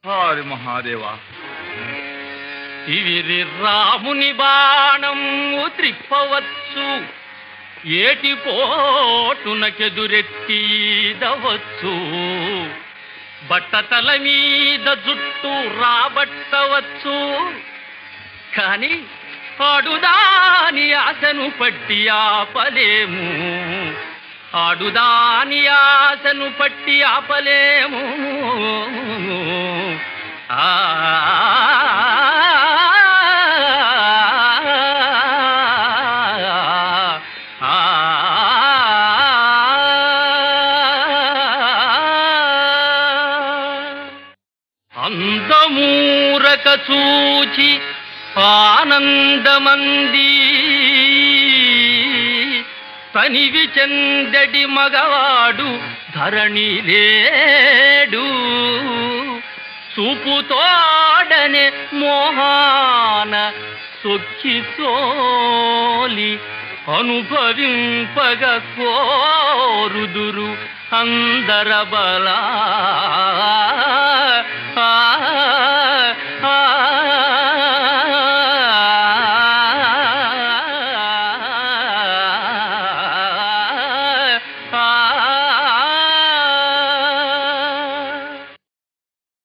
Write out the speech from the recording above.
హరి మహాదేవా. ఇవిరి రాముని బాణము త్రిప్పవచ్చు, ఏటి పోటునకెదురెత్తీదవచ్చు, బట్టతల మీద జుట్టు రాబట్టవచ్చు, కాని ఆడుదాని ఆశను పట్టి ఆపలేము, ఆడుదాని ఆశను పట్టి ఆపలేము. అందమూరక చూచి ఆనందమంది, తనివి చెందడి మగవాడు ధరణి లేడు, చూపుతోడనే మోహాన సొక్కి సోలి అనుభవింపగ కోరుదురు అందరబలా.